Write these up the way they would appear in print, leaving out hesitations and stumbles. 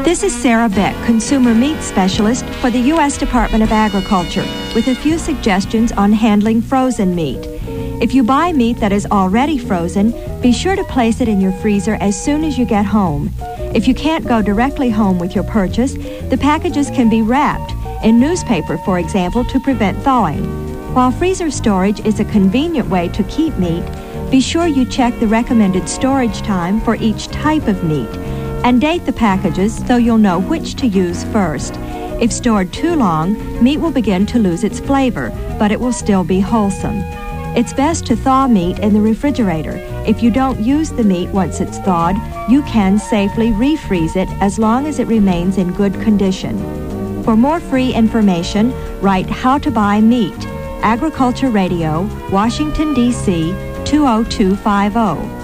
This is Sarah Beck, Consumer Meat Specialist for the U.S. Department of Agriculture, with a few suggestions on handling frozen meat. If you buy meat that is already frozen, be sure to place it in your freezer as soon as you get home. If you can't go directly home with your purchase, the packages can be wrapped in newspaper, for example, to prevent thawing. While freezer storage is a convenient way to keep meat, be sure you check the recommended storage time for each type of meat and date the packages so you'll know which to use first. If stored too long, meat will begin to lose its flavor, but it will still be wholesome. It's best to thaw meat in the refrigerator. If you don't use the meat once it's thawed, you can safely refreeze it as long as it remains in good condition. For more free information, write How to Buy Meat, Agriculture Radio, Washington, D.C., 20250.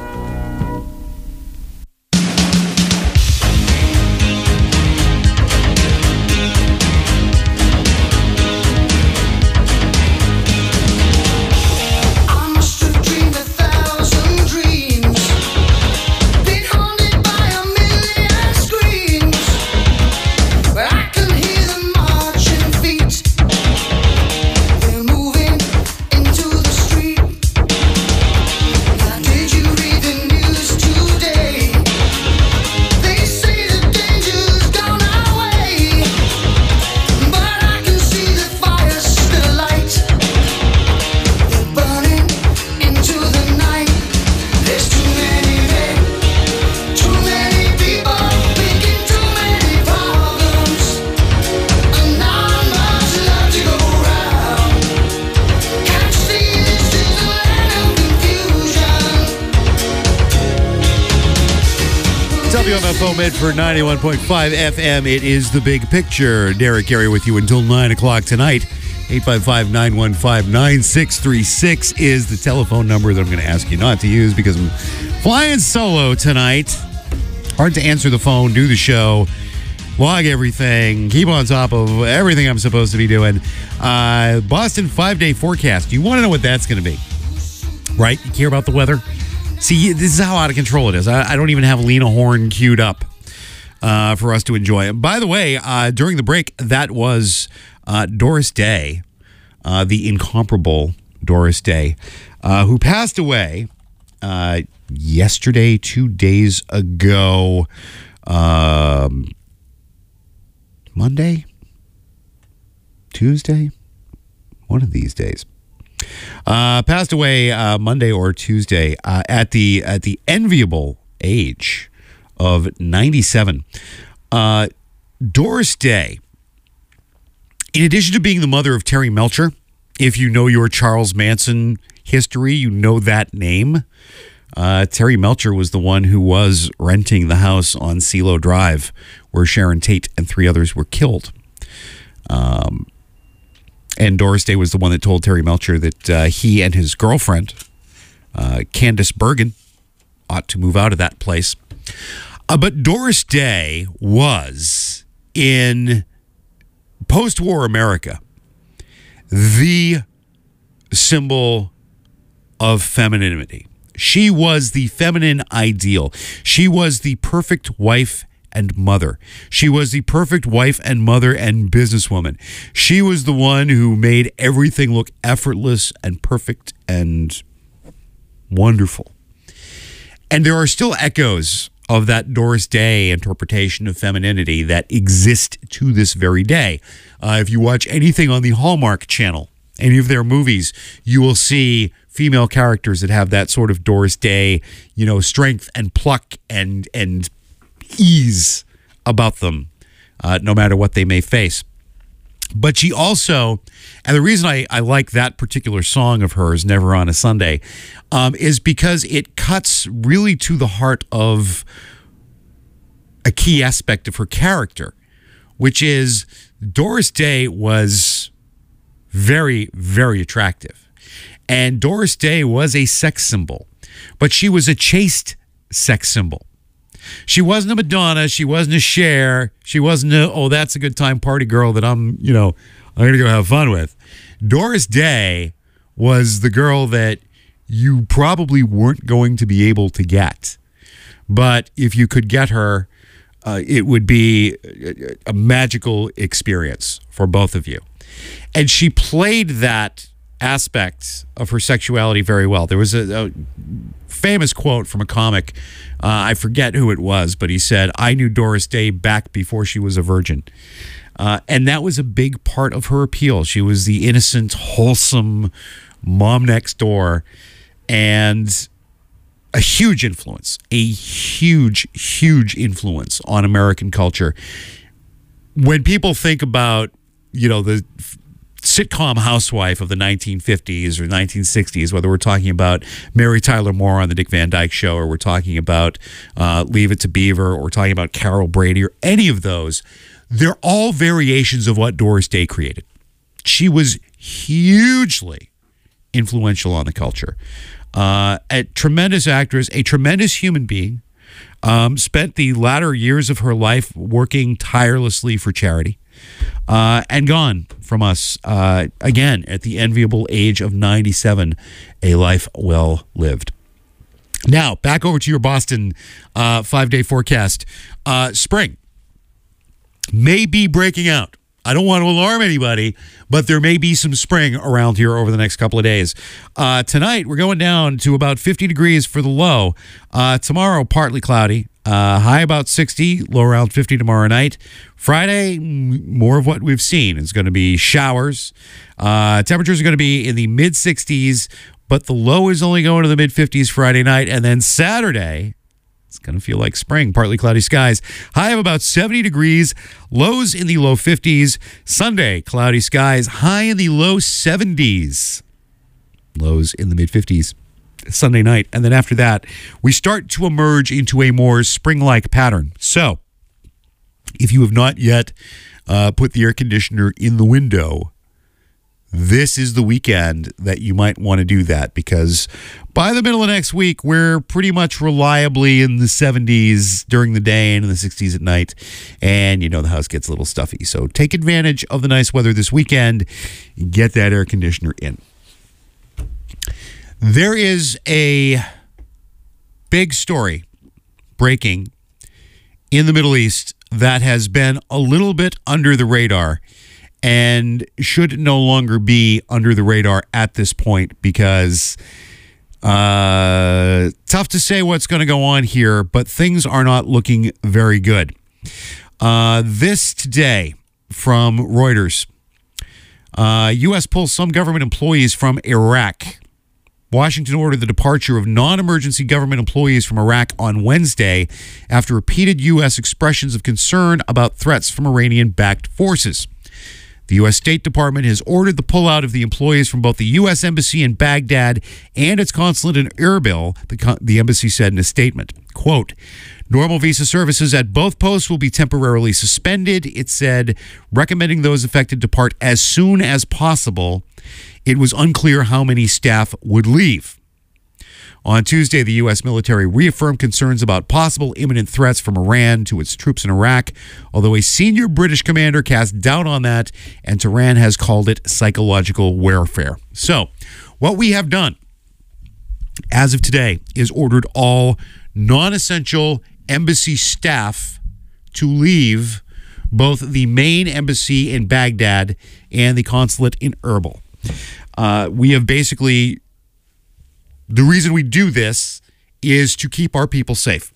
WMFO for 91.5 FM. It is The Big Picture. Derek Gary with you until 9 o'clock tonight. 855-915-9636 is the telephone number that I'm going to ask you not to use because I'm flying solo tonight. Hard to answer the phone, do the show, log everything, keep on top of everything I'm supposed to be doing. Boston 5-day forecast. You want to know what that's going to be, right? You care about the weather? See, this is how out of control it is. I don't even have Lena Horne queued up for us to enjoy. By the way, during the break, that was Doris Day, the incomparable Doris Day, who passed away yesterday, 2 days ago, Monday, Tuesday, one of these days. Passed away Monday or Tuesday at the enviable age of 97. Doris Day, in addition to being the mother of Terry Melcher, if you know your Charles Manson history, you know that name. Terry Melcher was the one who was renting the house on CeeLo Drive where Sharon Tate and 3 others were killed. And Doris Day was the one that told Terry Melcher that he and his girlfriend, Candace Bergen, ought to move out of that place. But Doris Day was, in post-war America, the symbol of femininity. She was the feminine ideal. She was the perfect wife and mother. She was the perfect wife and mother and businesswoman. She was the one who made everything look effortless and perfect and wonderful. And there are still echoes of that Doris Day interpretation of femininity that exist to this very day. If you watch anything on the Hallmark Channel, any of their movies, you will see female characters that have that sort of Doris Day, strength and pluck and ease about them, no matter what they may face. But she also, and the reason I like that particular song of hers, Never on a Sunday, is because it cuts really to the heart of a key aspect of her character, which is Doris Day was very, very attractive. And Doris Day was a sex symbol, but she was a chaste sex symbol. She wasn't a Madonna. She wasn't a Cher. She wasn't a, oh, that's a good time party girl that I'm going to go have fun with. Doris Day was the girl that you probably weren't going to be able to get. But if you could get her, it would be a magical experience for both of you. And she played that aspect of her sexuality very well. There was a famous quote from a comic. I forget who it was, but he said, "I knew Doris Day back before she was a virgin." And that was a big part of her appeal. She was the innocent, wholesome mom next door, and a huge influence, huge influence on American culture. When people think about, the sitcom housewife of the 1950s or 1960s, whether we're talking about Mary Tyler Moore on the Dick Van Dyke Show, or we're talking about Leave It to Beaver, or we're talking about Carol Brady, or any of those, they're all variations of what Doris Day created. She was hugely influential on the culture. A tremendous actress, a tremendous human being, spent the latter years of her life working tirelessly for charity, and gone from us, again, at the enviable age of 97, a life well lived. Now, back over to your Boston 5-day forecast. Spring may be breaking out. I don't want to alarm anybody, but there may be some spring around here over the next couple of days. Tonight, we're going down to about 50 degrees for the low. Tomorrow, partly cloudy. High about 60, low around 50 tomorrow night. Friday, more of what we've seen. It's going to be showers. Temperatures are going to be in the mid-60s, but the low is only going to the mid-50s Friday night. And then Saturday, it's going to feel like spring, partly cloudy skies. High of about 70 degrees, lows in the low 50s. Sunday, cloudy skies, high in the low 70s. Lows in the mid-50s Sunday night. And then after that, we start to emerge into a more spring-like pattern. So, if you have not yet put the air conditioner in the window, this is the weekend that you might want to do that, because by the middle of next week, we're pretty much reliably in the 70s during the day and in the 60s at night. And, the house gets a little stuffy. So take advantage of the nice weather this weekend. Get that air conditioner in. There is a big story breaking in the Middle East that has been a little bit under the radar and should no longer be under the radar at this point, because tough to say what's going to go on here, but things are not looking very good. This today from Reuters. U.S. pulls some government employees from Iraq. Washington ordered the departure of non-emergency government employees from Iraq on Wednesday after repeated U.S. expressions of concern about threats from Iranian-backed forces. The U.S. State Department has ordered the pullout of the employees from both the U.S. Embassy in Baghdad and its consulate in Erbil, the embassy said in a statement. Quote, "Normal visa services at both posts will be temporarily suspended," it said, recommending those affected depart as soon as possible. It was unclear how many staff would leave. On Tuesday, the U.S. military reaffirmed concerns about possible imminent threats from Iran to its troops in Iraq, although a senior British commander cast doubt on that, and Tehran has called it psychological warfare. So, what we have done, as of today, is ordered all non-essential embassy staff to leave both the main embassy in Baghdad and the consulate in Erbil. We have basically... The reason we do this is to keep our people safe.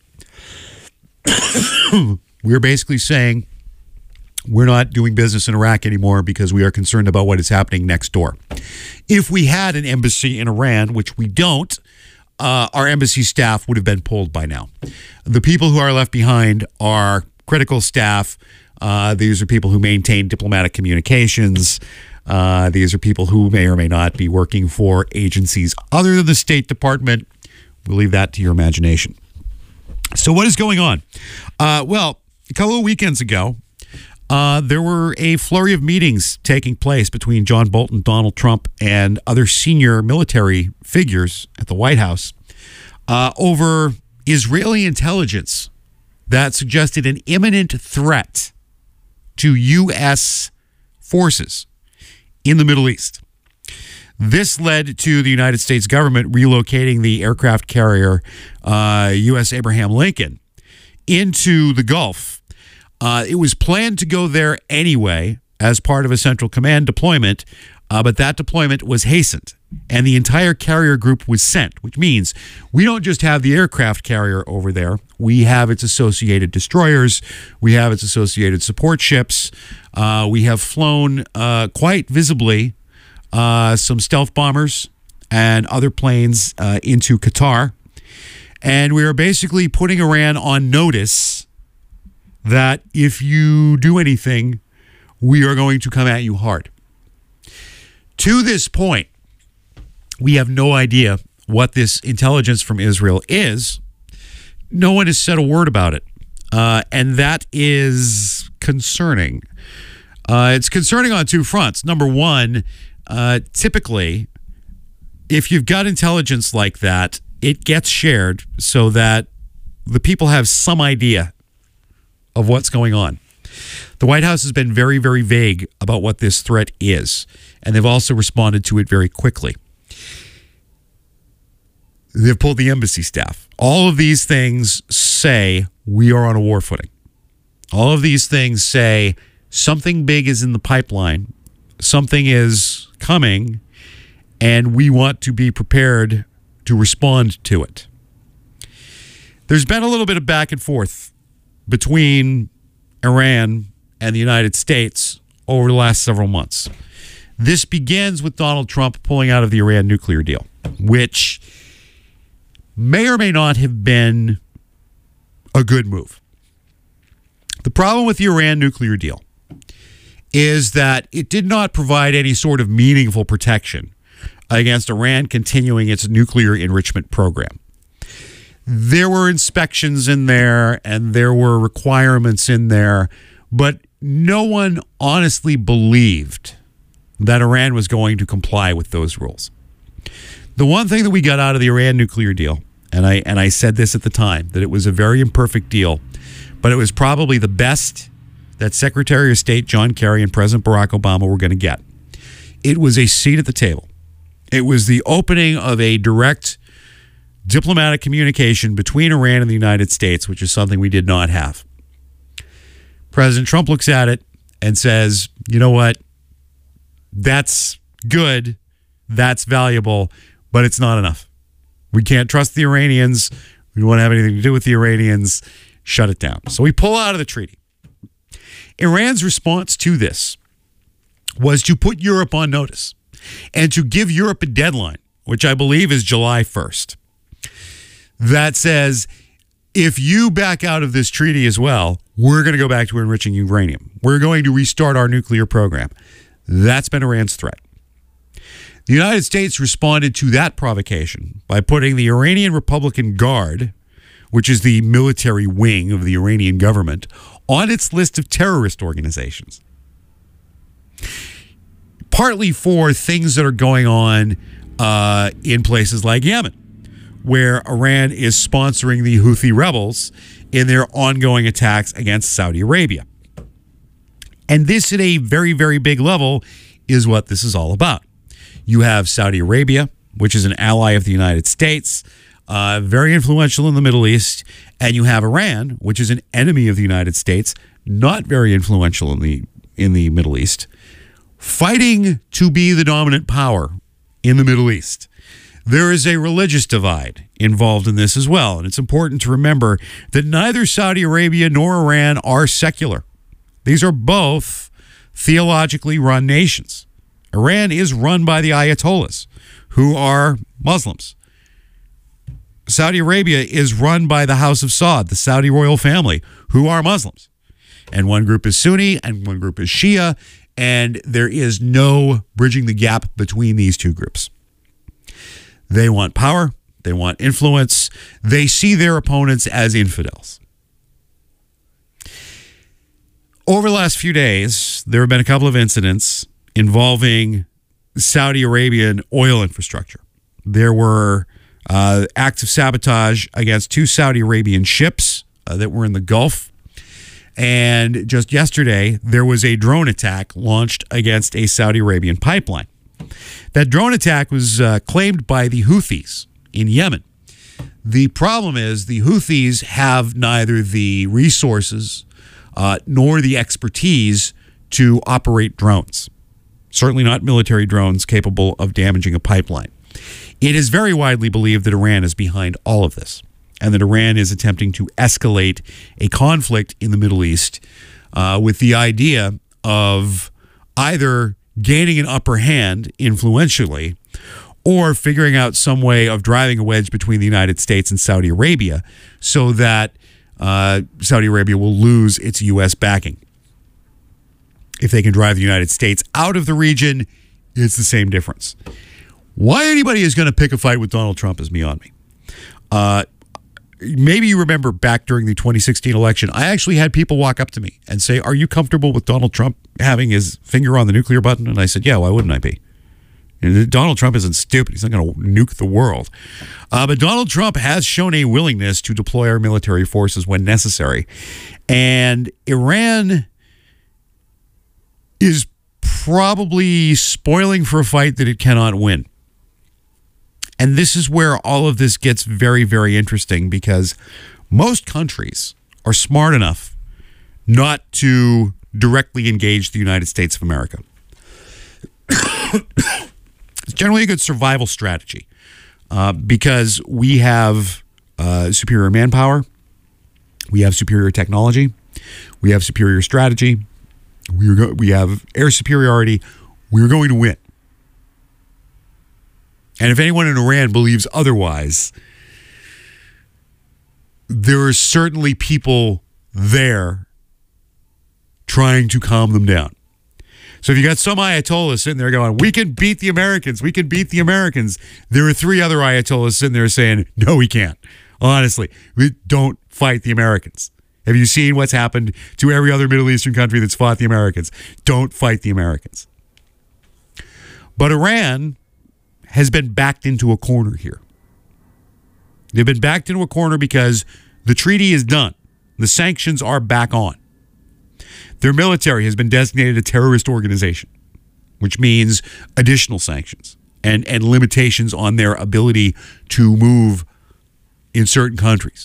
We're basically saying we're not doing business in Iraq anymore because we are concerned about what is happening next door. If we had an embassy in Iran, which we don't, our embassy staff would have been pulled by now. The people who are left behind are critical staff. These are people who maintain diplomatic communications. These are people who may or may not be working for agencies other than the State Department. We'll leave that to your imagination. So what is going on? Well, a couple of weekends ago, there were a flurry of meetings taking place between John Bolton, Donald Trump, and other senior military figures at the White House over Israeli intelligence that suggested an imminent threat to U.S. forces in the Middle East. This led to the United States government relocating the aircraft carrier USS Abraham Lincoln into the Gulf It was planned to go there anyway as part of a Central Command deployment, but that deployment was hastened, and the entire carrier group was sent, which means we don't just have the aircraft carrier over there. We have its associated destroyers. We have its associated support ships. We have flown quite visibly some stealth bombers and other planes into Qatar. And we are basically putting Iran on notice that if you do anything, we are going to come at you hard. To this point, we have no idea what this intelligence from Israel is. No one has said a word about it. And that is concerning. It's concerning on two fronts. Number one, typically, if you've got intelligence like that, it gets shared so that the people have some idea of what's going on. The White House has been very, very vague about what this threat is, and they've also responded to it very quickly. They've pulled the embassy staff. All of these things say we are on a war footing. All of these things say something big is in the pipeline, something is coming, and we want to be prepared to respond to it. There's been a little bit of back and forth between Iran and the United States over the last several months. This begins with Donald Trump pulling out of the Iran nuclear deal, which may or may not have been a good move. The problem with the Iran nuclear deal is that it did not provide any sort of meaningful protection against Iran continuing its nuclear enrichment program. There were inspections in there and there were requirements in there, but no one honestly believed that Iran was going to comply with those rules. The one thing that we got out of the Iran nuclear deal, and I said this at the time, that it was a very imperfect deal, but it was probably the best that Secretary of State John Kerry and President Barack Obama were going to get. It was a seat at the table. It was the opening of a direct diplomatic communication between Iran and the United States, which is something we did not have. President Trump looks at it and says, you know what? That's good. That's valuable, but it's not enough. We can't trust the Iranians. We don't want to have anything to do with the Iranians. Shut it down. So we pull out of the treaty. Iran's response to this was to put Europe on notice and to give Europe a deadline, which I believe is July 1st, that says, if you back out of this treaty as well, we're going to go back to enriching uranium. We're going to restart our nuclear program. That's been Iran's threat. The United States responded to that provocation by putting the Iranian Republican Guard, which is the military wing of the Iranian government, on its list of terrorist organizations. Partly for things that are going on in places like Yemen, where Iran is sponsoring the Houthi rebels in their ongoing attacks against Saudi Arabia. And this, at a very, very big level, is what this is all about. You have Saudi Arabia, which is an ally of the United States, very influential in the Middle East, and you have Iran, which is an enemy of the United States, not very influential in the Middle East, fighting to be the dominant power in the Middle East. There is a religious divide involved in this as well, and it's important to remember that neither Saudi Arabia nor Iran are secular. These are both theologically run nations. Iran is run by the Ayatollahs, who are Muslims. Saudi Arabia is run by the House of Saud, the Saudi royal family, who are Muslims. And one group is Sunni and one group is Shia, and there is no bridging the gap between these two groups. They want power. They want influence. They see their opponents as infidels. Over the last few days, there have been a couple of incidents involving Saudi Arabian oil infrastructure. There were acts of sabotage against two Saudi Arabian ships that were in the Gulf. And just yesterday, there was a drone attack launched against a Saudi Arabian pipeline. That drone attack was claimed by the Houthis in Yemen. The problem is the Houthis have neither the resources nor the expertise to operate drones. Certainly not military drones capable of damaging a pipeline. It is very widely believed that Iran is behind all of this, and that Iran is attempting to escalate a conflict in the Middle East with the idea of either gaining an upper hand influentially or figuring out some way of driving a wedge between the United States and Saudi Arabia so that Saudi Arabia will lose its U.S. backing. If they can drive the United States out of the region, it's the same difference. Why anybody is going to pick a fight with Donald Trump is beyond me. Maybe you remember back during the 2016 election, I actually had people walk up to me and say, "Are you comfortable with Donald Trump having his finger on the nuclear button?" And I said, "Yeah, why wouldn't I be?" And Donald Trump isn't stupid. He's not going to nuke the world. But Donald Trump has shown a willingness to deploy our military forces when necessary. And Iran is probably spoiling for a fight that it cannot win. And this is where all of this gets very, very interesting, because most countries are smart enough not to directly engage the United States of America. It's generally a good survival strategy because we have superior manpower, we have superior technology, we have superior strategy, we have air superiority. We're going to win. And if anyone in Iran believes otherwise, there are certainly people there trying to calm them down. So if you got some Ayatollahs sitting there going, "We can beat the Americans, we can beat the Americans," there are three other Ayatollahs sitting there saying, "No, we can't. Honestly, we don't fight the Americans. Have you seen what's happened to every other Middle Eastern country that's fought the Americans? Don't fight the Americans." But Iran has been backed into a corner here. They've been backed into a corner because the treaty is done. The sanctions are back on. Their military has been designated a terrorist organization, which means additional sanctions and limitations on their ability to move in certain countries.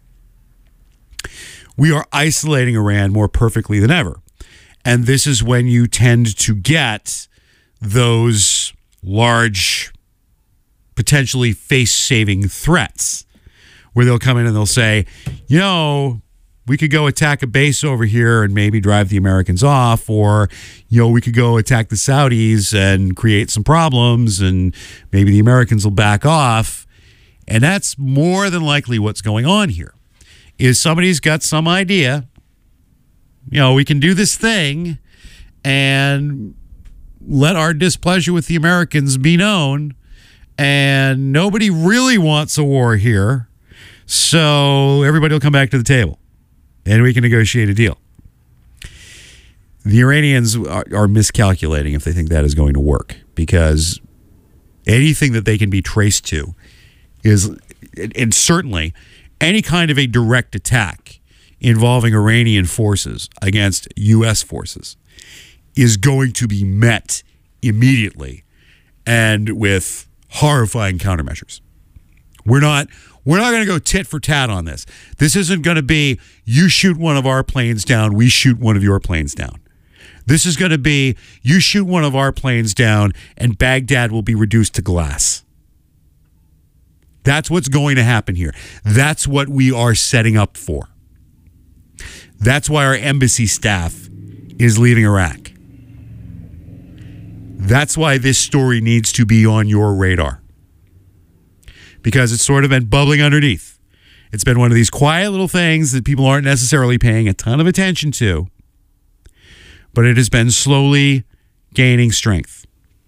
We are isolating Iran more perfectly than ever. And this is when you tend to get those large, potentially face-saving threats, where they'll come in and they'll say, "You know, we could go attack a base over here and maybe drive the Americans off, or, you know, we could go attack the Saudis and create some problems and maybe the Americans will back off." And that's more than likely what's going on here, is somebody's got some idea, you know, we can do this thing and let our displeasure with the Americans be known, and nobody really wants a war here, so everybody will come back to the table and we can negotiate a deal. The Iranians are miscalculating if they think that is going to work, because anything that they can be traced to is, and certainly any kind of a direct attack involving Iranian forces against U.S. forces, is going to be met immediately and with horrifying countermeasures. We're not going to go tit for tat on this. This isn't going to be, you shoot one of our planes down, we shoot one of your planes down. This is going to be, you shoot one of our planes down and Baghdad will be reduced to glass. That's what's going to happen here. That's what we are setting up for. That's why our embassy staff is leaving Iraq. That's why this story needs to be on your radar, because it's sort of been bubbling underneath. It's been one of these quiet little things that people aren't necessarily paying a ton of attention to, but it has been slowly gaining strength.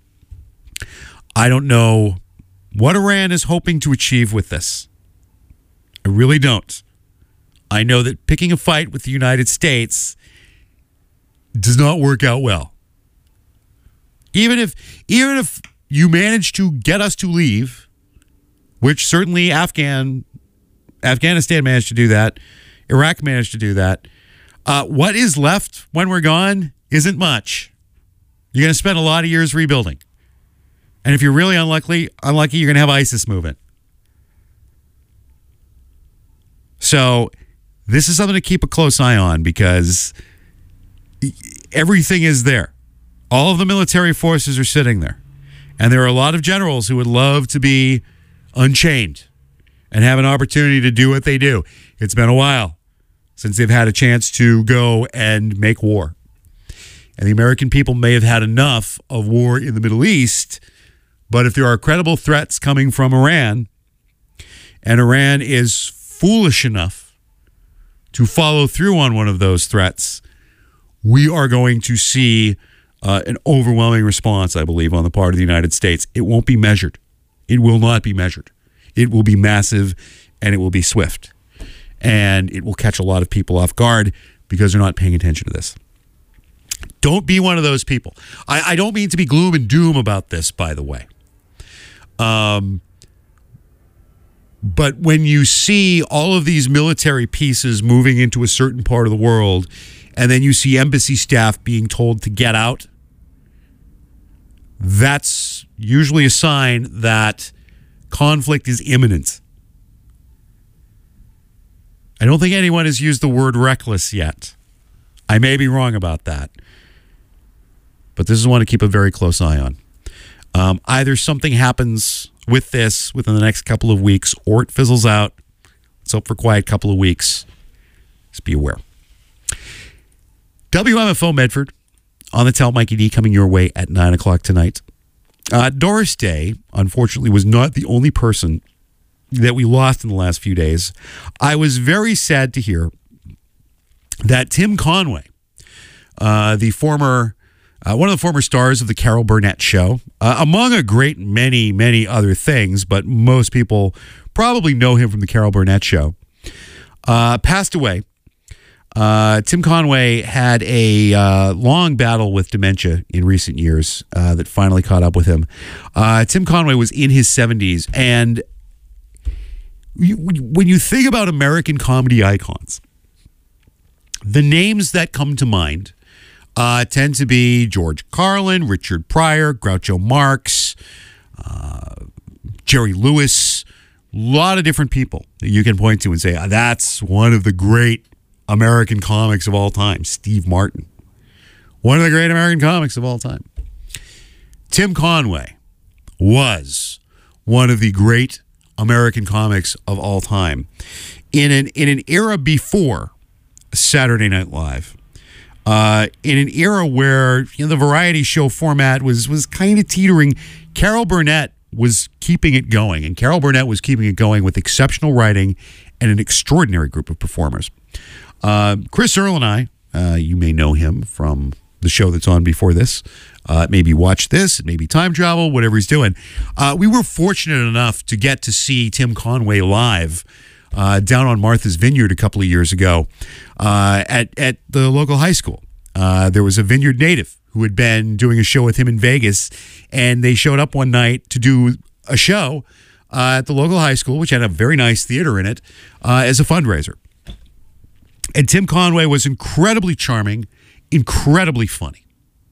I don't know what Iran is hoping to achieve with this. I really don't. I know that picking a fight with the United States does not work out well. Even if you manage to get us to leave, which certainly Afghanistan managed to do that, Iraq managed to do that, what is left when we're gone isn't much. You're going to spend a lot of years rebuilding. And if you're really unlucky, you're going to have ISIS move in. So this is something to keep a close eye on because everything is there. All of the military forces are sitting there. And there are a lot of generals who would love to be unchained and have an opportunity to do what they do. It's been a while since they've had a chance to go and make war. And the American people may have had enough of war in the Middle East, but if there are credible threats coming from Iran, and Iran is foolish enough to follow through on one of those threats, we are going to see an overwhelming response, I believe, on the part of the United States. It won't be measured. It will not be measured. It will be massive, and it will be swift. And it will catch a lot of people off guard because they're not paying attention to this. Don't be one of those people. I don't mean to be gloom and doom about this, by the way. But when you see all of these military pieces moving into a certain part of the world, and then you see embassy staff being told to get out, that's usually a sign that conflict is imminent. I don't think anyone has used the word reckless yet. I may be wrong about that. But this is one to keep a very close eye on. Either something happens with this within the next couple of weeks or it fizzles out. Let's hope for a quiet couple of weeks. Just be aware. WMFO Medford on the Tell Mikey D coming your way at 9 o'clock tonight. Doris Day, unfortunately, was not the only person that we lost in the last few days. I was very sad to hear that Tim Conway, the former one of the former stars of the Carol Burnett Show, among a great many other things, but most people probably know him from the Carol Burnett Show, passed away. Tim Conway had a long battle with dementia in recent years that finally caught up with him. Tim Conway was in his 70s, and when you think about American comedy icons, the names that come to mind tend to be George Carlin, Richard Pryor, Groucho Marx, Jerry Lewis, a lot of different people that you can point to and say, that's one of the great American comics of all time. Steve Martin, one of the great American comics of all time. Tim Conway was one of the great American comics of all time in an era before Saturday Night Live. In an era where the variety show format was kind of teetering, Carol Burnett was keeping it going, and Carol Burnett was keeping it going with exceptional writing and an extraordinary group of performers. Chris Earl and I, you may know him from the show that's on before this, maybe Watch This, maybe Time Travel, whatever he's doing. We were fortunate enough to get to see Tim Conway live down on Martha's Vineyard a couple of years ago at the local high school. There was a Vineyard native who had been doing a show with him in Vegas, and they showed up one night to do a show at the local high school, which had a very nice theater in it, as a fundraiser. And Tim Conway was incredibly charming, incredibly funny.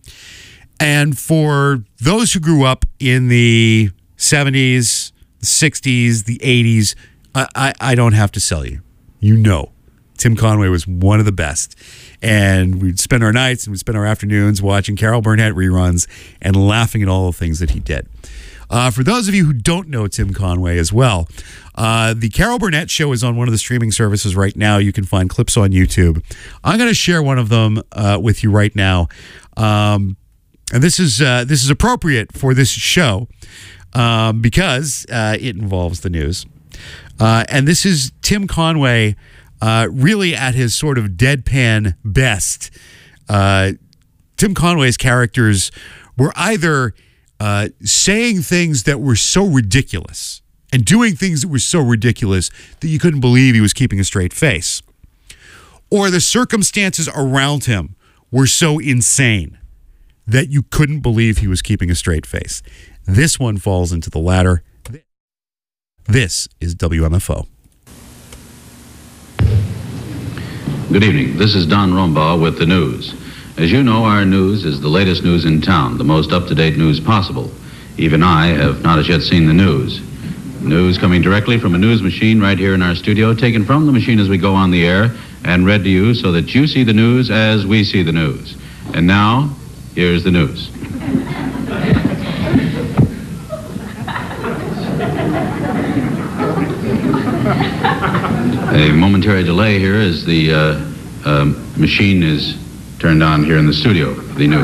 And for those who grew up in the 70s, the 60s, the 80s, I don't have to sell you. You know, Tim Conway was one of the best. And we'd spend our nights and we'd spend our afternoons watching Carol Burnett reruns and laughing at all the things that he did. For those of you who don't know Tim Conway as well, the Carol Burnett Show is on one of the streaming services right now. You can find clips on YouTube. I'm going to share one of them with you right now. And this is appropriate for this show because it involves the news. And this is Tim Conway really at his sort of deadpan best. Tim Conway's characters were either saying things that were so ridiculous and doing things that were so ridiculous that you couldn't believe he was keeping a straight face, or the circumstances around him were so insane that you couldn't believe he was keeping a straight face. This one falls into the latter. This is WMFO. Good evening. This is Don Rombaugh with the news. As you know, our news is the latest news in town, the most up-to-date news possible. Even I have not as yet seen the news. News coming directly from a news machine right here in our studio, taken from the machine as we go on the air and read to you so that you see the news as we see the news. And now, here's the news. A momentary delay here as the machine is turned on here in the studio. The news.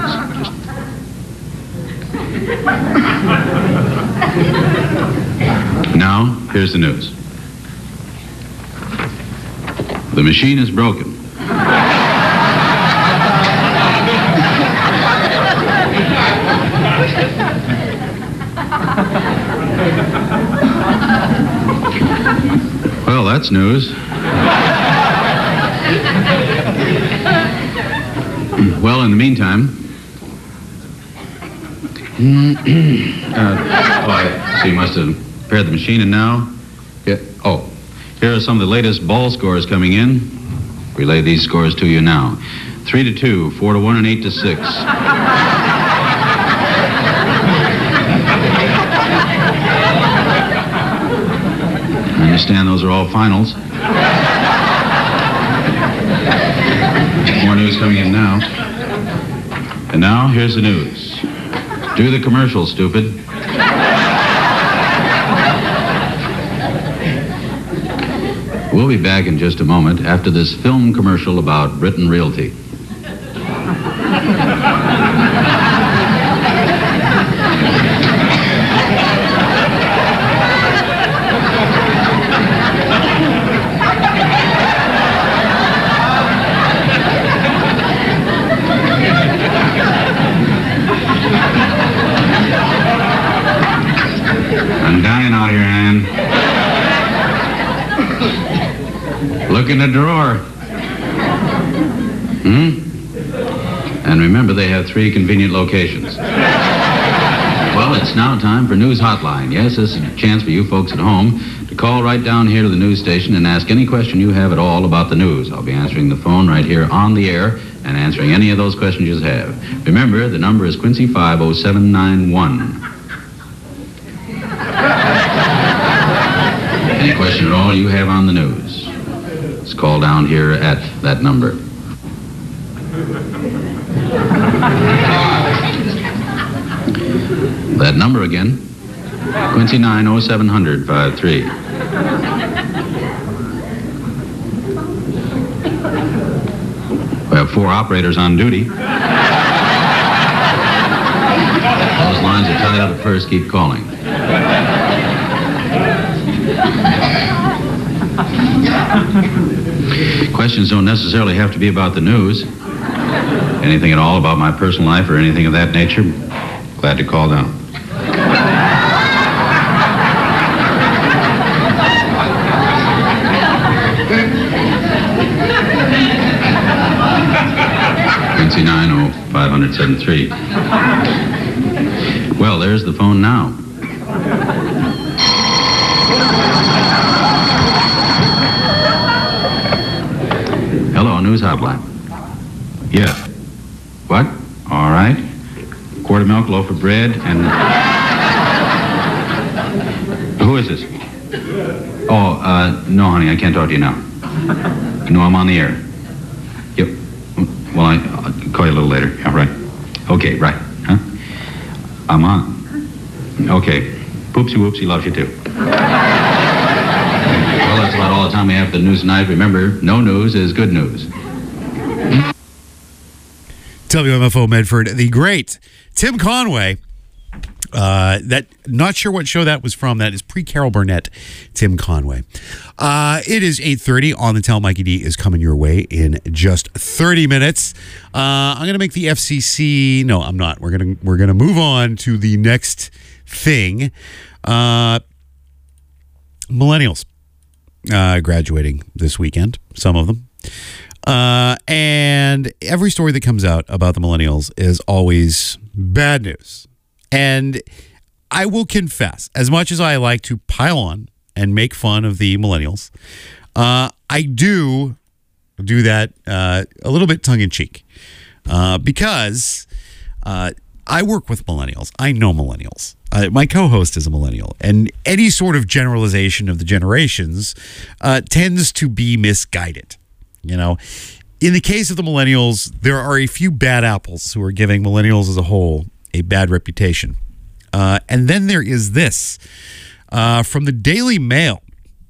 Now, here's the news. The machine is broken. Well, that's news. Well, in the meantime, I see you must have prepared the machine, and now, here are some of the latest ball scores coming in. Relay these scores to you now. 3-2, 4-1, and 8-6. I understand those are all finals. More news coming in now. And now, here's the news. Do the commercial, stupid. We'll be back in just a moment after this film commercial about Britain Realty. I'm dying out here, Ann. Look in the drawer. And remember, they have 3 convenient locations. Well, it's now time for News Hotline. Yes, this is a chance for you folks at home to call right down here to the news station and ask any question you have at all about the news. I'll be answering the phone right here on the air and answering any of those questions you have. Remember, the number is Quincy 50791. Any question at all you have on the news, just call down here at that number. That number again, Quincy 90700-53. We have 4 operators on duty. Those lines are tied up at first. Keep calling. Questions don't necessarily have to be about the news. Anything at all about my personal life or anything of that nature, glad to call down. Quincy 90573. Well, there's the phone now. Hello, News Hotline. Yes. What? All right. Quart of milk, loaf of bread, and... Who is this? Oh, no, honey, I can't talk to you now. No, I'm on the air. Yep. Well, I'll call you a little later. Yeah, right. Okay, right. Huh? I'm on. Okay. Poopsie Whoopsie loves you, too. Well, that's about all the time we have for the news tonight. Remember, no news is good news. WMFO Medford, the great Tim Conway. Not sure what show that was from. That is pre-Carol Burnett, Tim Conway. It is 8:30 on the Tell Mikey D is coming your way in just 30 minutes. I'm going to make the FCC. No, I'm not. We're gonna move on to the next thing. Millennials graduating this weekend. Some of them. And every story that comes out about the millennials is always bad news. And I will confess, as much as I like to pile on and make fun of the millennials, I do that a little bit tongue-in-cheek because I work with millennials. I know millennials. My co-host is a millennial, and any sort of generalization of the generations tends to be misguided. You know, in the case of the millennials, there are a few bad apples who are giving millennials as a whole a bad reputation. And then there is this from the Daily Mail.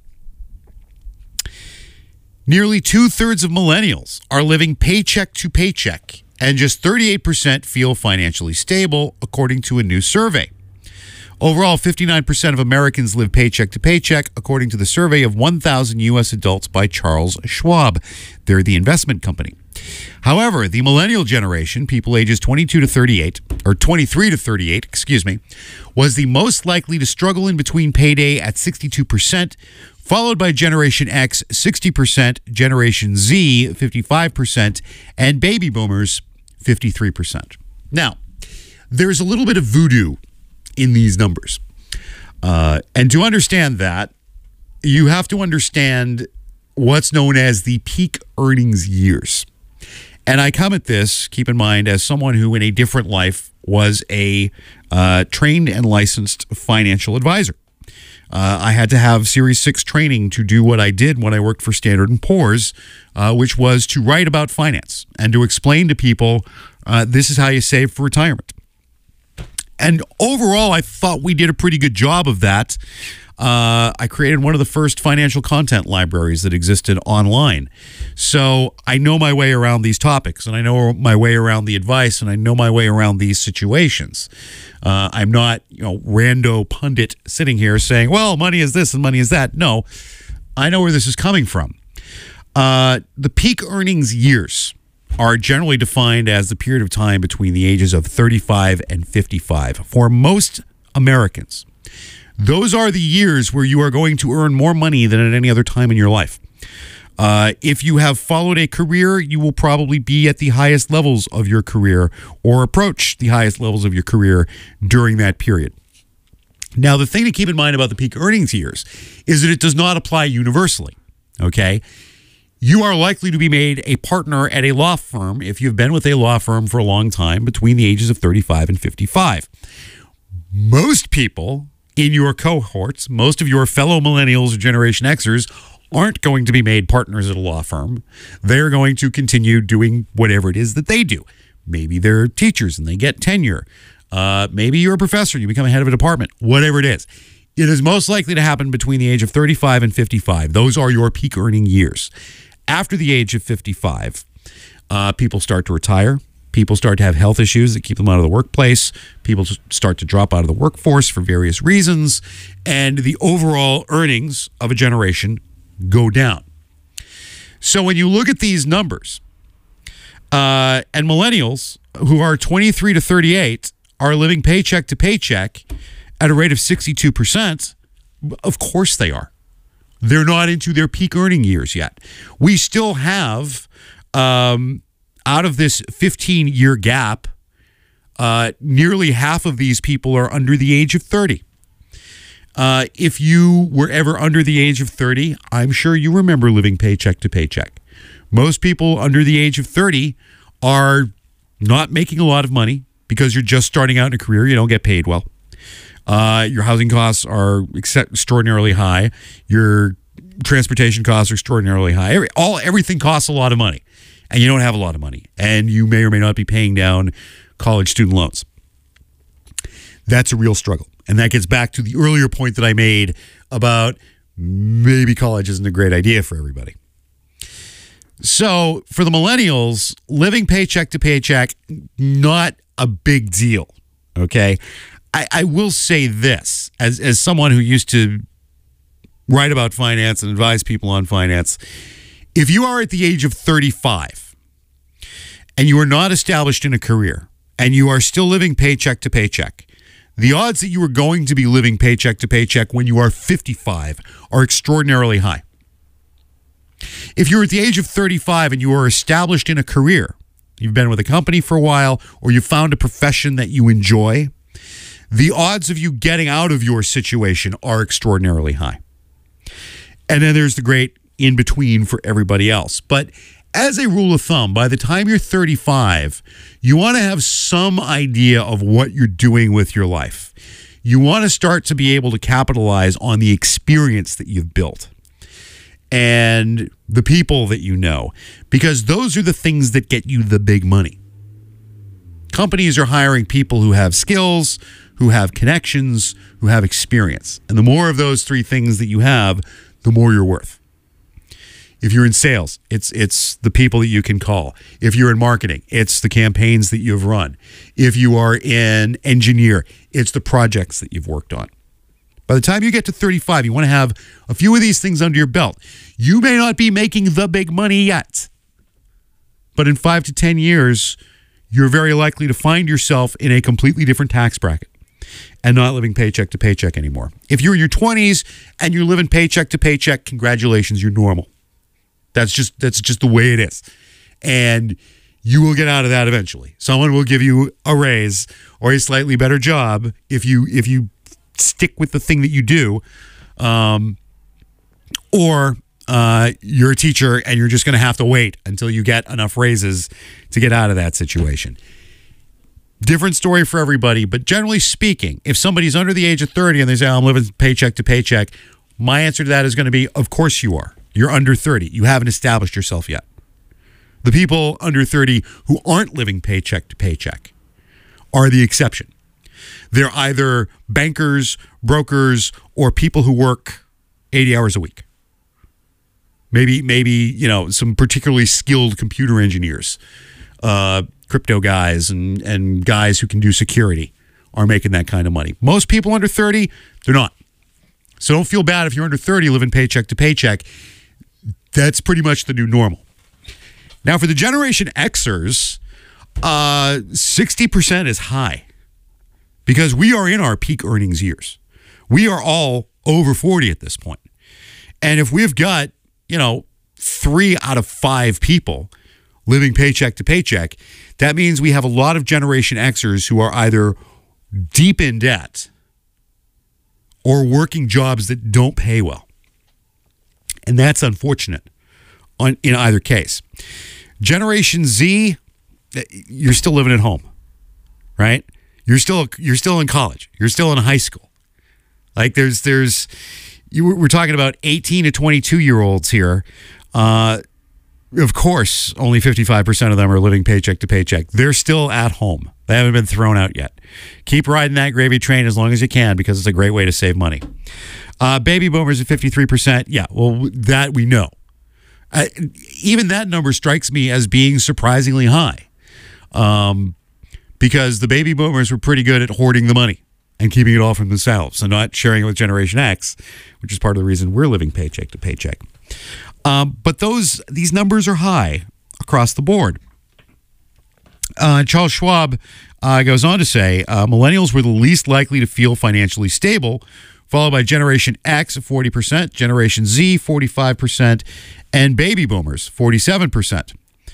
Nearly 2/3 of millennials are living paycheck to paycheck, and just 38% feel financially stable, according to a new survey. Overall, 59% of Americans live paycheck to paycheck, according to the survey of 1,000 U.S. adults by Charles Schwab. They're the investment company. However, the millennial generation, people ages 22 to 38, or 23 to 38, excuse me, was the most likely to struggle in between payday at 62%, followed by Generation X, 60%, Generation Z, 55%, and baby boomers, 53%. Now, there's a little bit of voodoo in these numbers. And to understand that, you have to understand what's known as the peak earnings years. And I come at this, keep in mind, as someone who in a different life was a trained and licensed financial advisor. I had to have Series 6 training to do what I did when I worked for Standard & Poor's, which was to write about finance and to explain to people this is how you save for retirement. And overall, I thought we did a pretty good job of that. I created one of the first financial content libraries that existed online. So I know my way around these topics, and I know my way around the advice, and I know my way around these situations. I'm not, rando pundit sitting here saying, well, money is this and money is that. No, I know where this is coming from. The peak earnings years are generally defined as the period of time between the ages of 35 and 55. For most Americans, those are the years where you are going to earn more money than at any other time in your life. If you have followed a career, you will probably be at the highest levels of your career or approach the highest levels of your career during that period. Now, the thing to keep in mind about the peak earnings years is that it does not apply universally, okay? You are likely to be made a partner at a law firm if you've been with a law firm for a long time between the ages of 35 and 55. Most people in your cohorts, most of your fellow millennials or Generation Xers aren't going to be made partners at a law firm. They're going to continue doing whatever it is that they do. Maybe they're teachers and they get tenure. Maybe you're a professor and you become a head of a department, whatever it is. It is most likely to happen between the age of 35 and 55. Those are your peak earning years. After the age of 55, people start to retire. People start to have health issues that keep them out of the workplace. People start to drop out of the workforce for various reasons. And the overall earnings of a generation go down. So when you look at these numbers, and millennials who are 23 to 38 are living paycheck to paycheck at a rate of 62%, of course they are. They're not into their peak earning years yet. We still have, out of this 15-year gap, nearly half of these people are under the age of 30. If you were ever under the age of 30, I'm sure you remember living paycheck to paycheck. Most people under the age of 30 are not making a lot of money because you're just starting out in a career. You don't get paid well. Your housing costs are extraordinarily high. Your transportation costs are extraordinarily high. Everything costs a lot of money, and you don't have a lot of money, and you may or may not be paying down college student loans. That's a real struggle, and that gets back to the earlier point that I made about maybe college isn't a great idea for everybody. So for the millennials, living paycheck to paycheck, not a big deal, okay? I will say this, as someone who used to write about finance and advise people on finance, if you are at the age of 35 and you are not established in a career and you are still living paycheck to paycheck, the odds that you are going to be living paycheck to paycheck when you are 55 are extraordinarily high. If you're at the age of 35 and you are established in a career, you've been with a company for a while, or you found a profession that you enjoy, the odds of you getting out of your situation are extraordinarily high. And then there's the great in-between for everybody else. But as a rule of thumb, by the time you're 35, you want to have some idea of what you're doing with your life. You want to start to be able to capitalize on the experience that you've built and the people that you know, because those are the things that get you the big money. Companies are hiring people who have skills, who have connections, who have experience. And the more of those three things that you have, the more you're worth. If you're in sales, it's the people that you can call. If you're in marketing, it's the campaigns that you've run. If you are in engineer, it's the projects that you've worked on. By the time you get to 35, you want to have a few of these things under your belt. You may not be making the big money yet, but in 5 to 10 years, you're very likely to find yourself in a completely different tax bracket and not living paycheck to paycheck anymore. If you're in your 20s and you're living paycheck to paycheck, congratulations, you're normal. That's just the way it is. And you will get out of that eventually. Someone will give you a raise or a slightly better job if you stick with the thing that you do. Or you're a teacher and you're just going to have to wait until you get enough raises to get out of that situation. Different story for everybody, but generally speaking, if somebody's under the age of 30 and they say, I'm living paycheck to paycheck, my answer to that is going to be, of course you are. You're under 30. You haven't established yourself yet. The people under 30 who aren't living paycheck to paycheck are the exception. They're either bankers, brokers, or people who work 80 hours a week. Maybe some particularly skilled computer engineers, crypto guys, and guys who can do security are making that kind of money. Most people under 30, they're not. So don't feel bad if you're under 30 living paycheck to paycheck. That's pretty much the new normal. Now, for the Generation Xers, 60% is high because we are in our peak earnings years. We are all over 40 at this point. And if we've got, 3 out of 5 people living paycheck to paycheck, that means we have a lot of Generation Xers who are either deep in debt or working jobs that don't pay well. And that's unfortunate in either case. Generation Z, you're still living at home, right? You're still in college. You're still in high school. Like we're talking about 18 to 22-year-olds here. Of course, only 55% of them are living paycheck to paycheck. They're still at home. They haven't been thrown out yet. Keep riding that gravy train as long as you can because it's a great way to save money. Baby boomers at 53%. Yeah, well, that we know. Even that number strikes me as being surprisingly high because the baby boomers were pretty good at hoarding the money and keeping it all for themselves and not sharing it with Generation X, which is part of the reason we're living paycheck to paycheck. But these numbers are high across the board. Charles Schwab goes on to say, millennials were the least likely to feel financially stable, followed by Generation X at 40%, Generation Z 45%, and baby boomers 47%.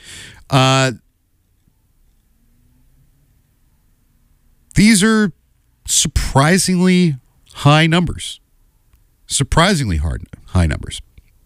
These are surprisingly high numbers. Surprisingly high numbers.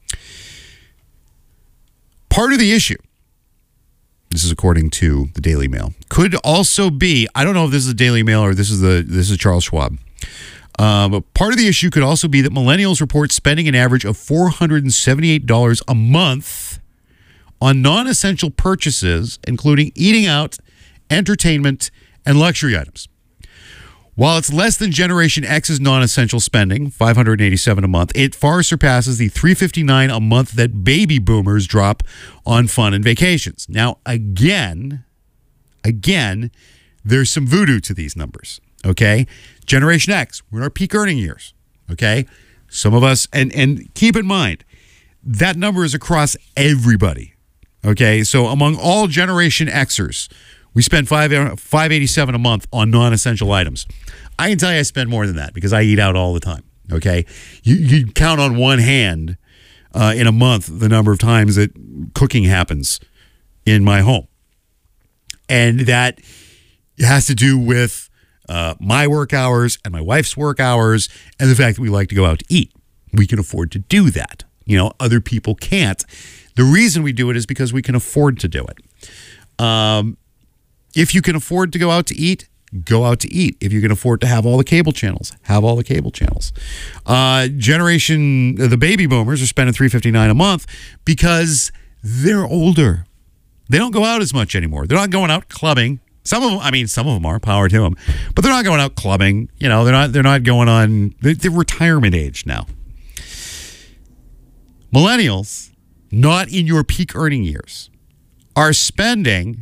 Part of the issue, this is according to the Daily Mail, could also be, I don't know if this is the Daily Mail or this is Charles Schwab. But part of the issue could also be that millennials report spending an average of $478 a month on non-essential purchases, including eating out, entertainment, and luxury items. While it's less than Generation X's non-essential spending, $587 a month, it far surpasses the $359 a month that baby boomers drop on fun and vacations. Now, again, there's some voodoo to these numbers, okay? Generation X, we're in our peak earning years, okay? Some of us, and keep in mind, that number is across everybody, okay? So among all Generation Xers, we spend $587 a month on non-essential items. I can tell you I spend more than that because I eat out all the time, okay? You count on one hand in a month the number of times that cooking happens in my home. And that has to do with my work hours and my wife's work hours and the fact that we like to go out to eat. We can afford to do that, other people can't. The reason we do it is because we can afford to do it. If you can afford to go out to eat, go out to eat. If you can afford to have all the cable channels, have all the cable channels. The baby boomers are spending $359 a month because they're older. They don't go out as much anymore. They're not going out clubbing. Some of them are, power to them, but they're not going out clubbing. They're not going on. They're retirement age now. Millennials, not in your peak earning years, are spending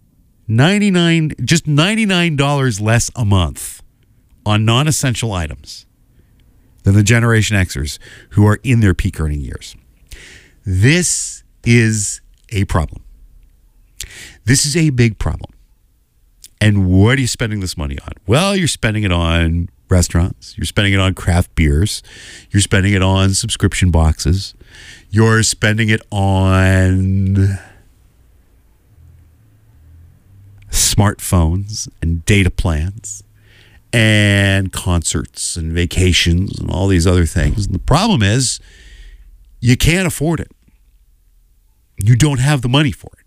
$99 less a month on non-essential items than the Generation Xers who are in their peak earning years. This is a problem. This is a big problem. And what are you spending this money on? Well, you're spending it on restaurants. You're spending it on craft beers. You're spending it on subscription boxes. You're spending it on smartphones and data plans and concerts and vacations and all these other things. And the problem is you can't afford it. You don't have the money for it.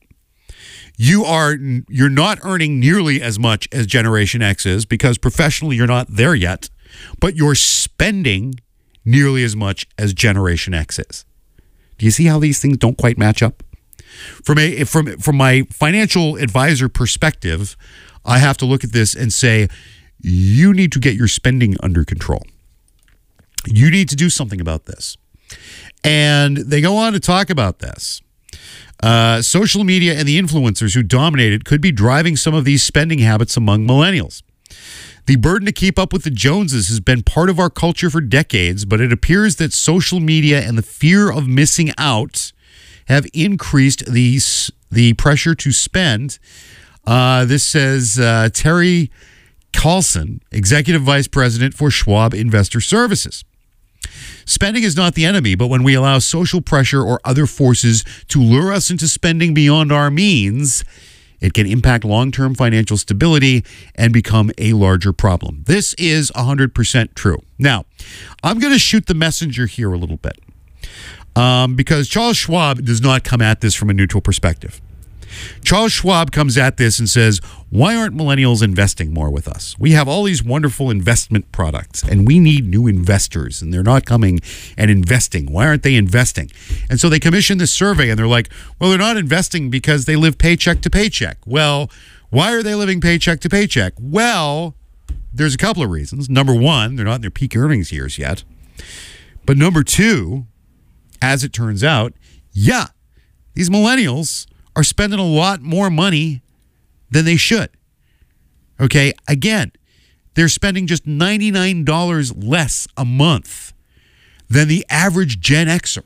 You're not earning nearly as much as Generation X is because professionally you're not there yet, but you're spending nearly as much as Generation X is. Do you see how these things don't quite match up? From my financial advisor perspective, I have to look at this and say, you need to get your spending under control. You need to do something about this. And they go on to talk about this. Social media and the influencers who dominate it could be driving some of these spending habits among millennials. The burden to keep up with the Joneses has been part of our culture for decades, but it appears that social media and the fear of missing out have increased the pressure to spend. This says Terry Carlson, Executive Vice President for Schwab Investor Services. Spending is not the enemy, but when we allow social pressure or other forces to lure us into spending beyond our means, it can impact long-term financial stability and become a larger problem. This is 100% true. Now, I'm going to shoot the messenger here a little bit because Charles Schwab does not come at this from a neutral perspective. Charles Schwab comes at this and says, why aren't millennials investing more with us? We have all these wonderful investment products and we need new investors and they're not coming and investing. Why aren't they investing? And so they commission this survey and they're like, well, they're not investing because they live paycheck to paycheck. Well, why are they living paycheck to paycheck? Well, there's a couple of reasons. Number one, they're not in their peak earnings years yet. But number two, as it turns out, these millennials are spending a lot more money than they should. Okay, again, they're spending just $99 less a month than the average Gen Xer.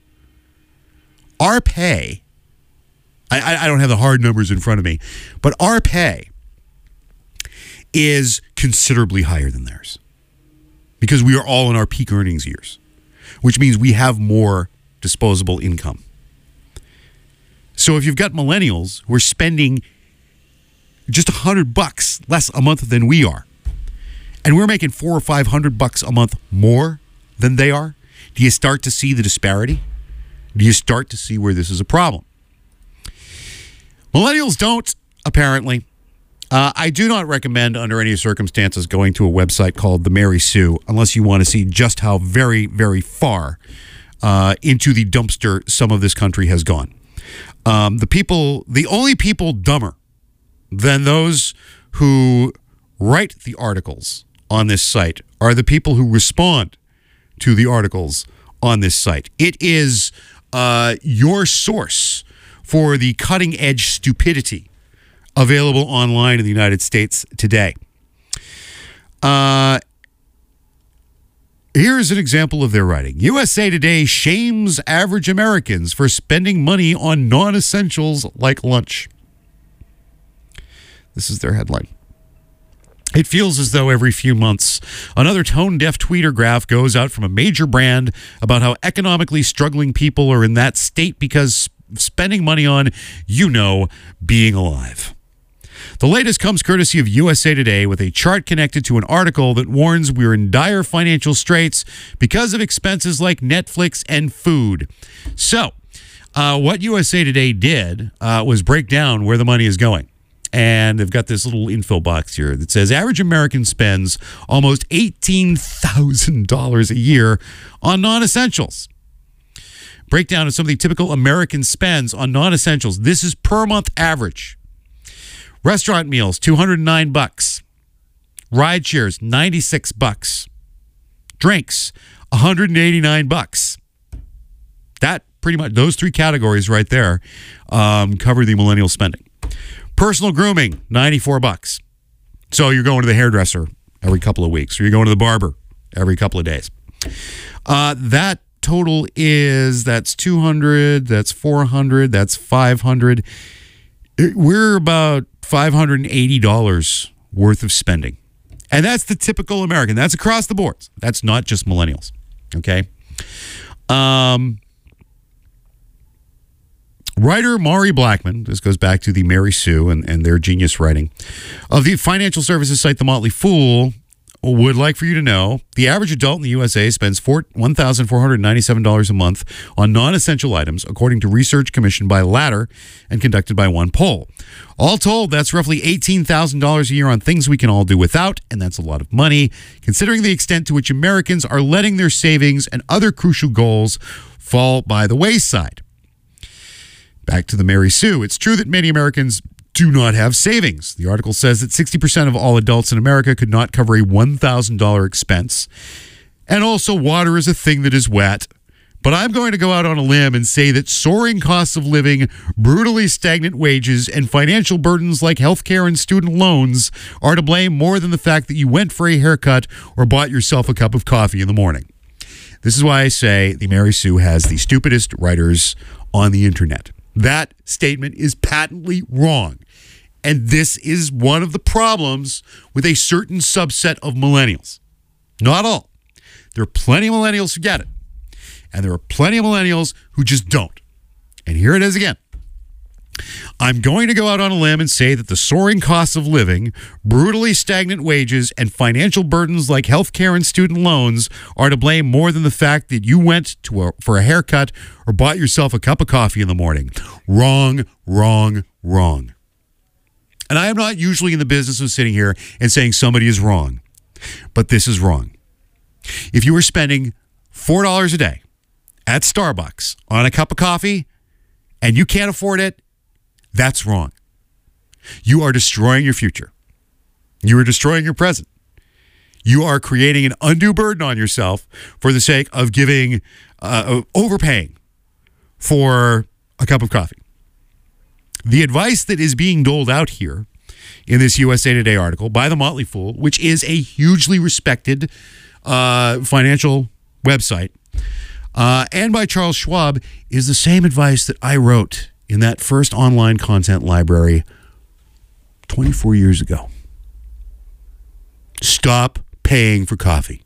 Our pay, I don't have the hard numbers in front of me, but our pay is considerably higher than theirs because we are all in our peak earnings years, which means we have more disposable income. So if you've got millennials who are spending just $100 less a month than we are, and we're making $400 or $500 a month more than they are, do you start to see the disparity? Do you start to see where this is a problem? Millennials don't, apparently. I do not recommend under any circumstances going to a website called the Mary Sue unless you want to see just how very, very far into the dumpster some of this country has gone. The only people dumber than those who write the articles on this site are the people who respond to the articles on this site. It is your source for the cutting edge stupidity available online in the United States today. Here's an example of their writing. USA Today shames average Americans for spending money on non-essentials like lunch. This is their headline. It feels as though every few months, another tone-deaf tweet or graph goes out from a major brand about how economically struggling people are in that state because spending money on, being alive. The latest comes courtesy of USA Today with a chart connected to an article that warns we're in dire financial straits because of expenses like Netflix and food. So, what USA Today did was break down where the money is going. And they've got this little info box here that says average American spends almost $18,000 a year on non-essentials. Breakdown of some of the typical American spends on non-essentials. This is per month average. Restaurant meals, $209. Ride shares, $96. Drinks, $189. That pretty much, those three categories right there cover the millennial spending. Personal grooming, $94. So you're going to the hairdresser every couple of weeks, or you're going to the barber every couple of days. That total that's 200, that's 400, that's 500. We're about $580 worth of spending. And that's the typical American. That's across the board. That's not just millennials. Okay. Writer Maury Blackman, this goes back to the Mary Sue and their genius writing, of the financial services site The Motley Fool, would like for you to know the average adult in the USA spends $1,497 a month on non-essential items, according to research commissioned by Ladder and conducted by One Poll. All told, that's roughly $18,000 a year on things we can all do without, and that's a lot of money, considering the extent to which Americans are letting their savings and other crucial goals fall by the wayside. Back to the Mary Sue. It's true that many Americans do not have savings. The article says that 60% of all adults in America could not cover a $1,000 expense. And also, water is a thing that is wet. But I'm going to go out on a limb and say that soaring costs of living, brutally stagnant wages, and financial burdens like healthcare and student loans are to blame more than the fact that you went for a haircut or bought yourself a cup of coffee in the morning. This is why I say the Mary Sue has the stupidest writers on the internet. That statement is patently wrong. And this is one of the problems with a certain subset of millennials. Not all. There are plenty of millennials who get it. And there are plenty of millennials who just don't. And here it is again. I'm going to go out on a limb and say that the soaring costs of living, brutally stagnant wages, and financial burdens like healthcare and student loans are to blame more than the fact that you went for a haircut or bought yourself a cup of coffee in the morning. Wrong, wrong, wrong. And I am not usually in the business of sitting here and saying somebody is wrong, but this is wrong. If you were spending $4 a day at Starbucks on a cup of coffee and you can't afford it, that's wrong. You are destroying your future. You are destroying your present. You are creating an undue burden on yourself for the sake of overpaying for a cup of coffee. The advice that is being doled out here in this USA Today article by The Motley Fool, which is a hugely respected financial website, and by Charles Schwab, is the same advice that I wrote in that first online content library 24 years ago. Stop paying for coffee.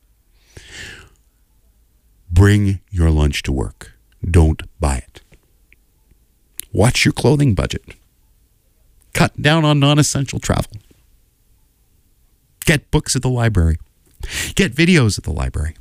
Bring your lunch to work. Don't buy it. Watch your clothing budget. Cut down on non-essential travel. Get books at the library. Get videos at the library.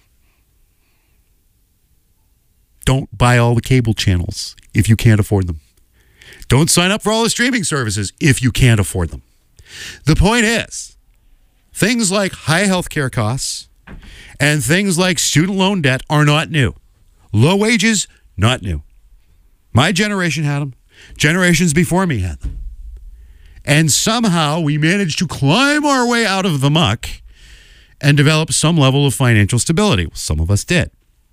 Don't buy all the cable channels if you can't afford them. Don't sign up for all the streaming services if you can't afford them. The point is, things like high healthcare costs and things like student loan debt are not new. Low wages, not new. My generation had them. Generations before me had them. And somehow we managed to climb our way out of the muck and develop some level of financial stability. Well, some of us did.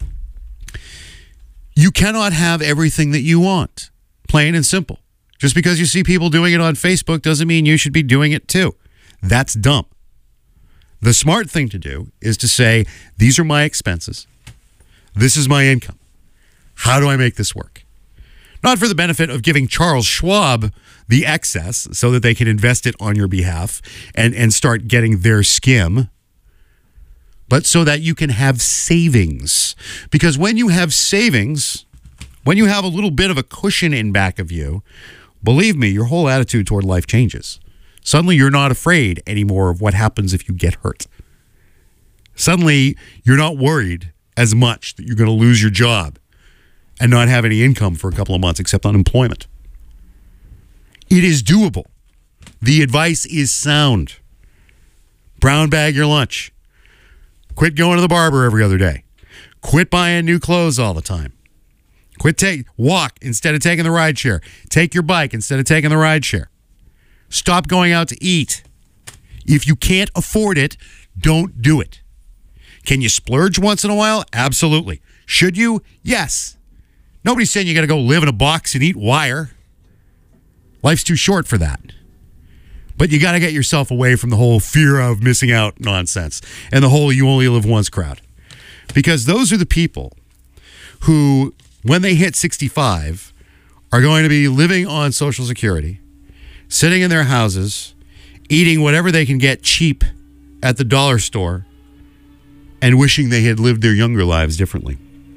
You cannot have everything that you want, plain and simple. Just because you see people doing it on Facebook doesn't mean you should be doing it too. That's dumb. The smart thing to do is to say, these are my expenses. This is my income. How do I make this work? Not for the benefit of giving Charles Schwab the excess so that they can invest it on your behalf and start getting their skim, but so that you can have savings. Because when you have savings, when you have a little bit of a cushion in back of you, believe me, your whole attitude toward life changes. Suddenly, you're not afraid anymore of what happens if you get hurt. Suddenly, you're not worried as much that you're going to lose your job and not have any income for a couple of months except unemployment. It is doable. The advice is sound. Brown bag your lunch. Quit going to the barber every other day. Quit buying new clothes all the time. Walk instead of taking the ride share. Take your bike instead of taking the ride share. Stop going out to eat. If you can't afford it, don't do it. Can you splurge once in a while? Absolutely. Should you? Yes. Nobody's saying you got to go live in a box and eat wire. Life's too short for that. But you got to get yourself away from the whole fear of missing out nonsense and the whole you only live once crowd. Because those are the people who, when they hit 65, are going to be living on Social Security, sitting in their houses, eating whatever they can get cheap at the dollar store, and wishing they had lived their younger lives differently.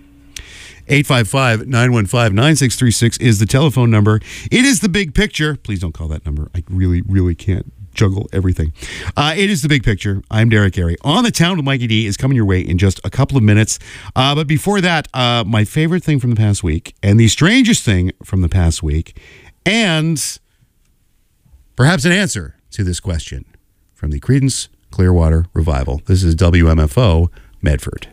855-915-9636 is the telephone number. It is the big picture. Please don't call that number. I really, really can't juggle everything. It is the big picture. I'm Derek Gary. On the Town with Mikey D is coming your way in just a couple of minutes. But before that, my favorite thing from the past week and the strangest thing from the past week, and perhaps an answer to this question from the Creedence Clearwater Revival. This is WMFO Medford.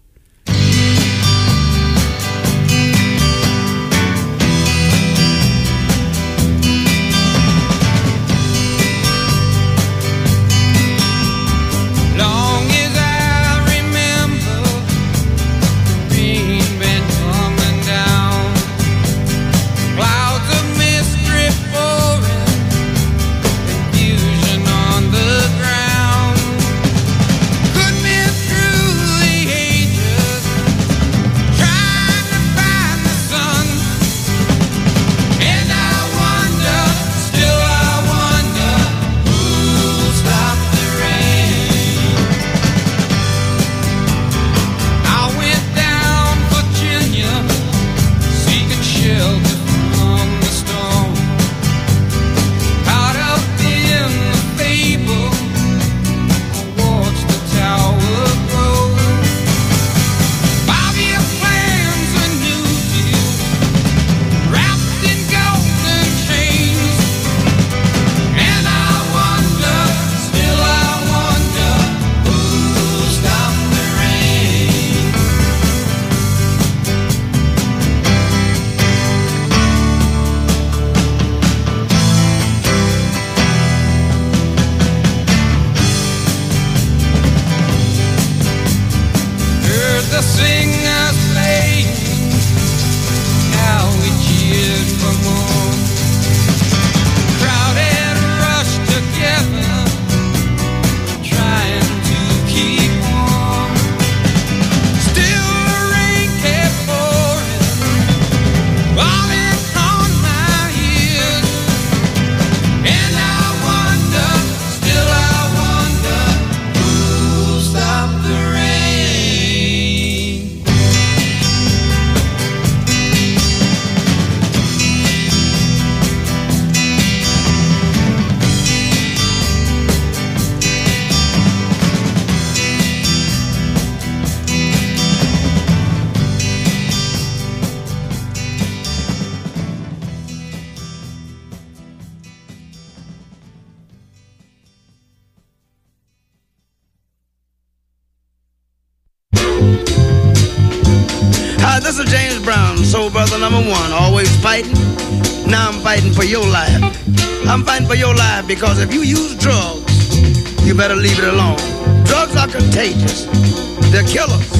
This is James Brown, soul brother number one, always fighting. Now I'm fighting for your life. I'm fighting for your life because if you use drugs, you better leave it alone. Drugs are contagious. They're killers.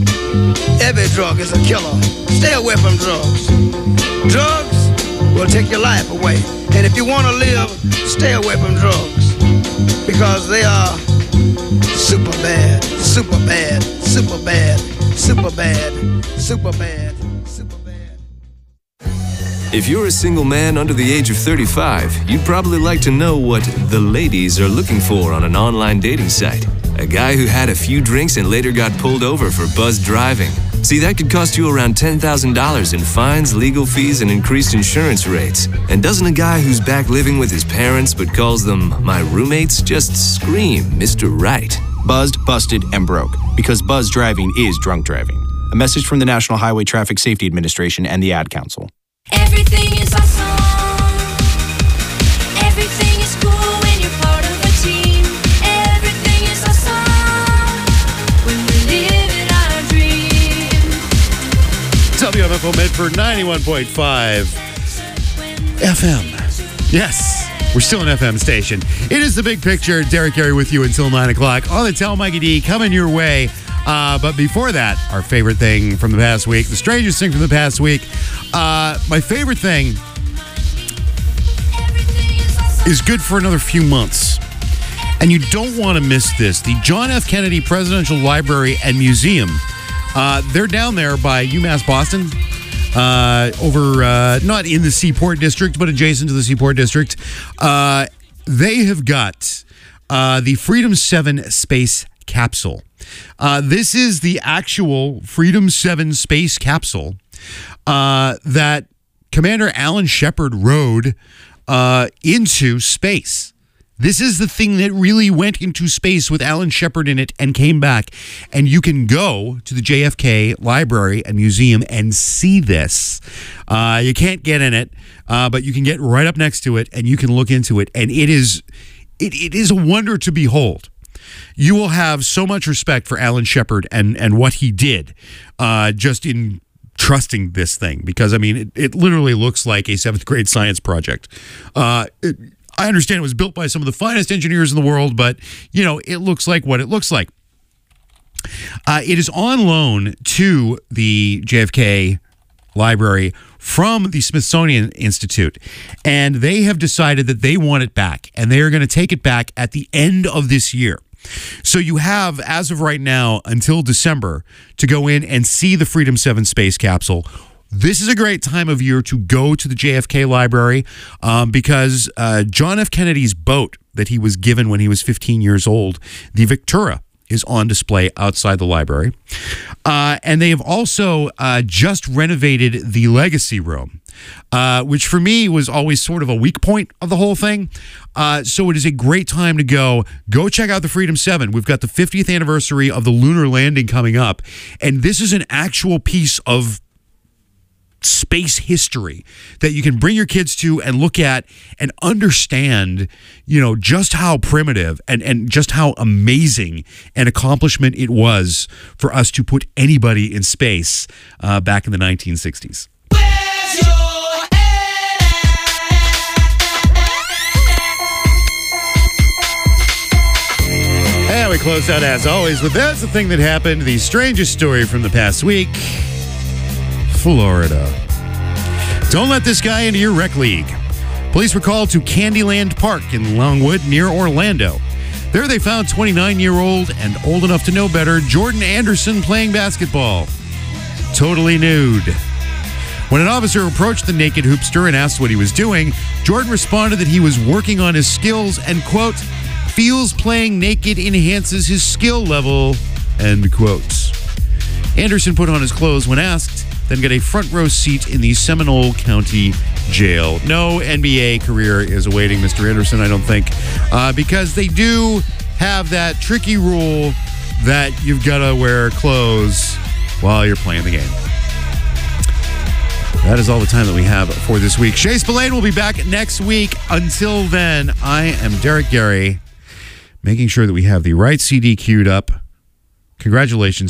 Every drug is a killer. Stay away from drugs. Drugs will take your life away. And if you want to live, stay away from drugs because they are super bad, super bad, super bad, super bad, super bad, super bad. If you're a single man under the age of 35, you'd probably like to know what the ladies are looking for on an online dating site. A guy who had a few drinks and later got pulled over for buzzed driving. See, that could cost you around $10,000 in fines, legal fees, and increased insurance rates. And doesn't a guy who's back living with his parents but calls them my roommates just scream Mr. Right? Buzzed, busted, and broke. Because buzzed driving is drunk driving. A message from the National Highway Traffic Safety Administration and the Ad Council. Everything is awesome. Everything is cool when you're part of a team. Everything is awesome when we live in our dream. WMFO Medford 91.5 FM. Yes, we're still an FM station. It is The Big Picture. Derek Gary with you until 9 o'clock on the Tell Mikey D coming your way. But before that, our favorite thing from the past week, the strangest thing from the past week. My favorite thing is good for another few months. And you don't want to miss this. The John F. Kennedy Presidential Library and Museum. They're down there by UMass Boston. Over, not in the Seaport District, but adjacent to the Seaport District. They have got the Freedom 7 space capsule. This is the actual Freedom 7 space capsule that Commander Alan Shepard rode into space. This is the thing that really went into space with Alan Shepard in it and came back. And you can go to the JFK Library and Museum and see this. You can't get in it, but you can get right up next to it and you can look into it. And it is a wonder to behold. You will have so much respect for Alan Shepard and what he did just in trusting this thing. Because, I mean, it literally looks like a 7th grade science project. I understand it was built by some of the finest engineers in the world, but, you know, it looks like what it looks like. It is on loan to the JFK Library from the Smithsonian Institute, and they have decided that they want it back, and they are going to take it back at the end of this year. So you have, as of right now, until December to go in and see the Freedom 7 space capsule. This is a great time of year to go to the JFK Library because John F. Kennedy's boat that he was given when he was 15 years old, the Victoria, is on display outside the library. And they have also just renovated the Legacy Room, which for me was always sort of a weak point of the whole thing. So it is a great time to go check out the Freedom 7. We've got the 50th anniversary of the lunar landing coming up. And this is an actual piece of space history that you can bring your kids to and look at and understand, you know, just how primitive and just how amazing an accomplishment it was for us to put anybody in space back in the 1960s. And we close out, as always, with That's the Thing That Happened, the strangest story from the past week. Florida. Don't let this guy into your rec league. Police were called to Candyland Park in Longwood near Orlando. There they found 29-year-old and old enough to know better Jordan Anderson playing basketball. Totally nude. When an officer approached the naked hoopster and asked what he was doing, Jordan responded that he was working on his skills and, quote, feels playing naked enhances his skill level, end quote. Anderson put on his clothes when asked, then get a front row seat in the Seminole County Jail. No NBA career is awaiting Mr. Anderson, I don't think, because they do have that tricky rule that you've got to wear clothes while you're playing the game. That is all the time that we have for this week. Shay Spillane will be back next week. Until then, I am Derek Gary, making sure that we have the right CD queued up. Congratulations